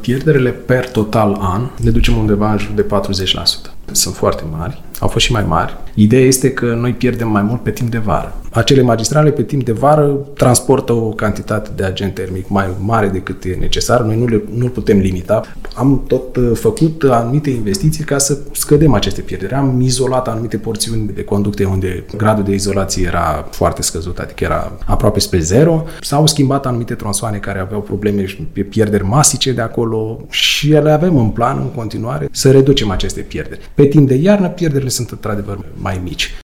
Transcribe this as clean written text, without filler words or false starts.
pierderile per total an ne ducem undeva în jur de 40%. Sunt foarte mari, au fost și mai mari. Ideea este că noi pierdem mai mult pe timp de vară. Acele magistrale pe timp de vară transportă o cantitate de agent termic mai mare decât e necesar. Noi nu putem limita. Am tot făcut anumite investiții ca să scădem aceste pierderi. Am izolat anumite porțiuni de conducte unde gradul de izolație era foarte scăzut, adică era aproape spre zero. S-au schimbat anumite tronsoane care aveau probleme și pierderi masice de acolo și le avem în plan în continuare să reducem aceste pierderi. Pe timp de iarnă, pierderile sunt într-adevăr mai mici.